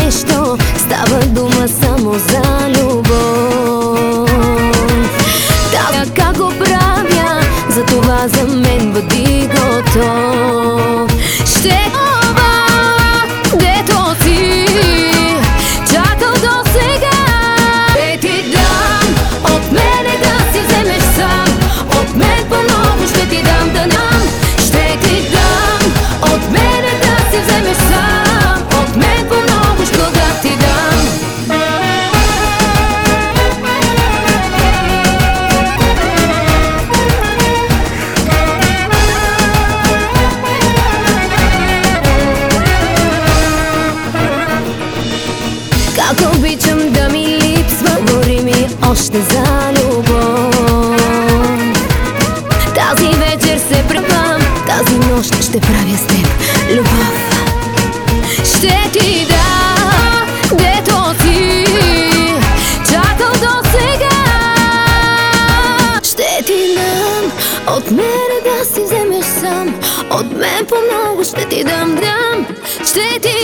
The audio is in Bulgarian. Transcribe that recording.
нещо, става дума само за любов. Така го правя, затова за мен бъди готов. Ще дето си чакал до сега, ще ти дам от мене да си вземеш сам. От мен по-много ще ти дам да нам. Ще ти дам от мене да си вземеш сам. От мен по-много ще да ти дам. Как обичам да ми липсва, говори ми още за любов. Тази вечер се препам, тази нощ ще правя с теб любов. Ще ти дам, дето си чакал до сега. Ще ти дам от мене да си вземеш сам. От мен по-много ще ти дам. Ще ти